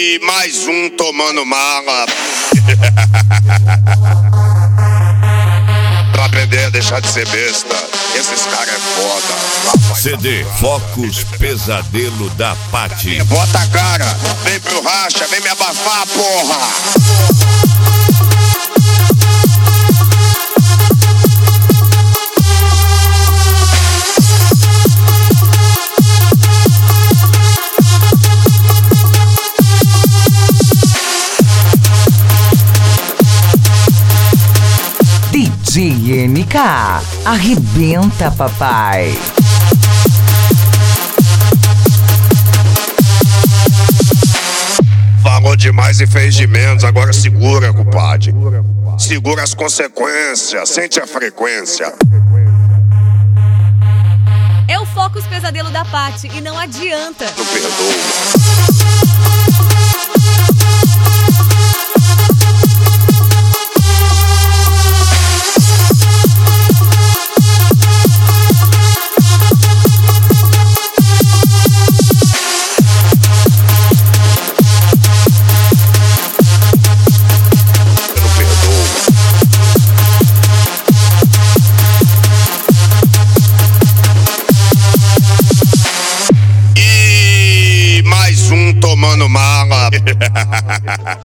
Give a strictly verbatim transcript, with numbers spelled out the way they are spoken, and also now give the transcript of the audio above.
E mais um tomando mala. Pra aprender a deixar de ser besta. Esses caras é foda. C D Focus Pesadelo da Paty. Bota a cara, vem pro racha, vem me abafar, porra. D J M K, arrebenta, papai. Falou demais e fez de menos, agora segura, compadre. Segura as consequências, sente a frequência. É o Focus Pesadelo da Paty e não adianta. Não perdoa. Tomando mala.